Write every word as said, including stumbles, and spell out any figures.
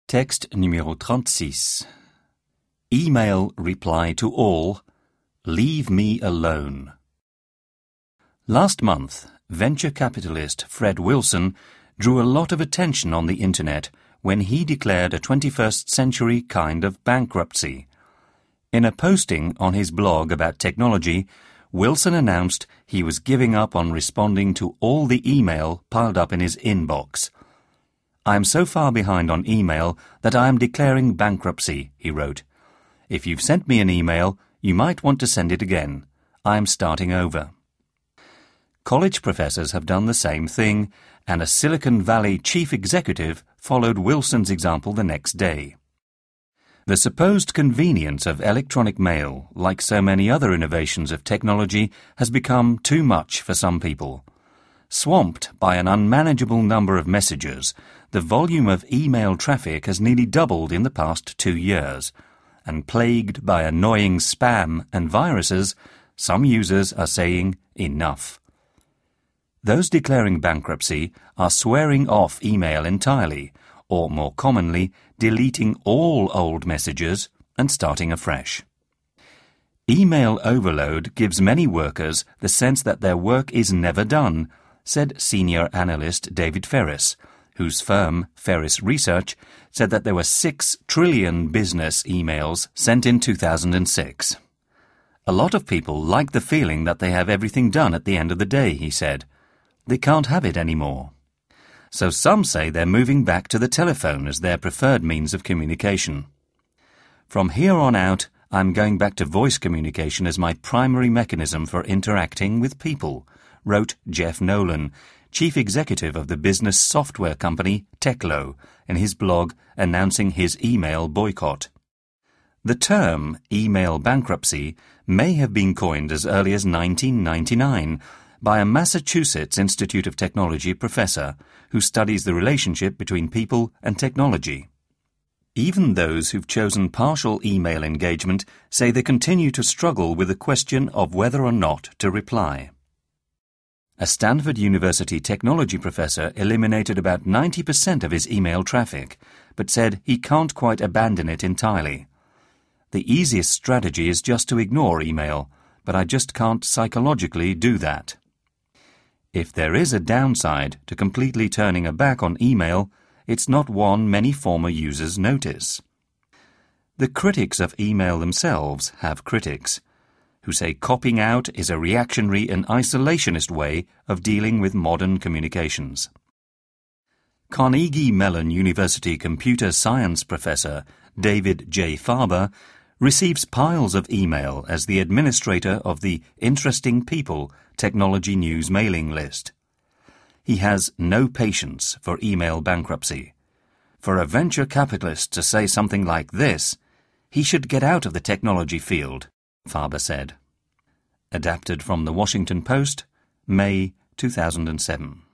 Texte numéro trente-six. Email reply to all, leave me alone. Last month, venture capitalist Fred Wilson drew a lot of attention on the internet when he declared a twenty-first century kind of bankruptcy. In a posting on his blog about technology, Wilson announced he was giving up on responding to all the email piled up in his inbox. "I am so far behind on email that I am declaring bankruptcy," he wrote. "If you've sent me an email, you might want to send it again. I am starting over." College professors have done the same thing, and a Silicon Valley chief executive followed Wilson's example the next day. The supposed convenience of electronic mail, like so many other innovations of technology, has become too much for some people. Swamped by an unmanageable number of messages, the volume of email traffic has nearly doubled in the past two years, and plagued by annoying spam and viruses, some users are saying enough. Those declaring bankruptcy are swearing off email entirely, or more commonly, deleting all old messages and starting afresh. Email overload gives many workers the sense that their work is never done, said senior analyst David Ferris, whose firm, Ferris Research, said that there were six trillion business emails sent in two thousand six. "A lot of people like the feeling that they have everything done at the end of the day," he said. "They can't have it anymore." So some say they're moving back to the telephone as their preferred means of communication. "From here on out, I'm going back to voice communication as my primary mechanism for interacting with people," wrote Jeff Nolan, chief executive of the business software company Teklo, in his blog announcing his email boycott. The term email bankruptcy may have been coined as early as nineteen ninety-nine by a Massachusetts Institute of Technology professor who studies the relationship between people and technology. Even those who've chosen partial email engagement say they continue to struggle with the question of whether or not to reply. A Stanford University technology professor eliminated about ninety percent of his email traffic, but said he can't quite abandon it entirely. "The easiest strategy is just to ignore email, but I just can't psychologically do that." If there is a downside to completely turning a back on email, it's not one many former users notice. The critics of email themselves have critics, who say copying out is a reactionary and isolationist way of dealing with modern communications. Carnegie Mellon University computer science professor David J. Farber receives piles of email as the administrator of the Interesting People technology news mailing list. He has no patience for email bankruptcy. For a venture capitalist to say something like this, he should get out of the technology field, Farber said. Adapted from The Washington Post, May two thousand seven.